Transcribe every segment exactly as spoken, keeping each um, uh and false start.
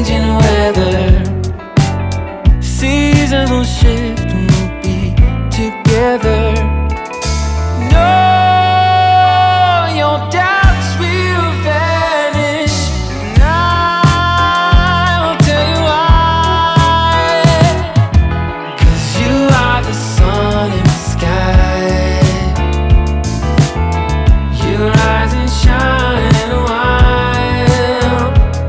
changing weather. Seasons will shift and we'll be together. No, your doubts will vanish, and I'll tell you why. 'Cause you are the sun in the sky. You rise and shine in a while.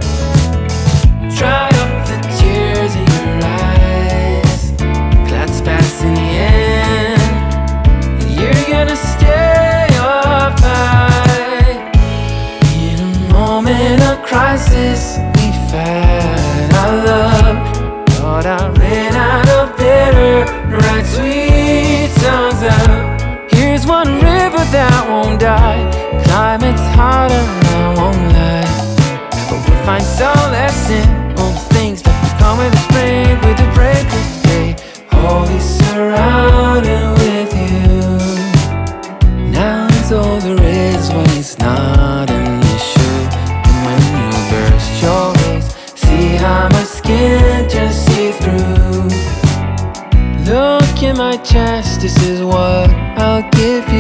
Dry up the tears in your eyes. Clouds pass in the end, and you're gonna stay up high. In a moment of crisis, we find our love. Thought I ran out of bitter, write sweet songs out. Here's one river that won't die. Climate's hotter, I won't lie, but we find solace in old things that come with the spring, with the break of day. Always surrounded with you. Now it's all there is when it's not an issue. And when you burst your waves, see how my skin just see through. Look in my chest, this is what I'll give you.